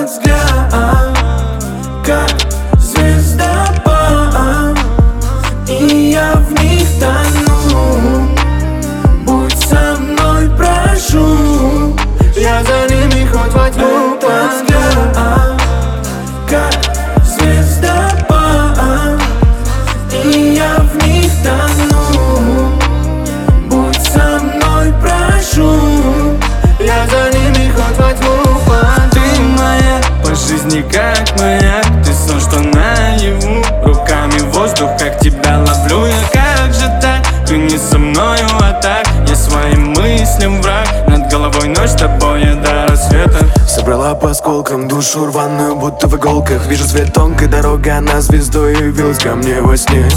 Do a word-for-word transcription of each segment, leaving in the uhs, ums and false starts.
Этот взгляд, как звездопад, и я в них тону. Будь со мной, прошу, я за ними хоть во тьму. Этот взгляд, как звездопад, и я в них тону. Будь со мной, прошу, я за ними хоть во тьму. Ты моя по жизни как маяк, ты сон, что наяву. Руками воздух, как тебя ловлю я. Как же так? Ты не со мною, а так я своим мыслям враг. Над головой ночь, с тобой я до рассвета. Собрала по осколкам душу рваную, будто в иголках. Вижу свет тонкой дороги, она звездой явилась ко мне во сне.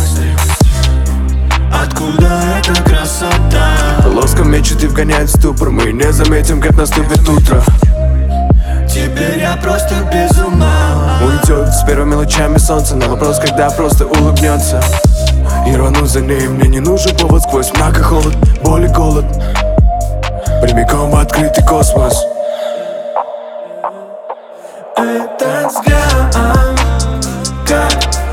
Откуда эта красота? Лоском мечты вгоняет в ступор, мы не заметим, как наступит утро. Теперь я просто без ума. Уйдет с первыми лучами солнца, на вопрос, когда просто улыбнется. И рвану за ней, мне не нужен повод сквозь мрак и холод, боль и голод, прямиком в открытый космос. Этот взгляд, как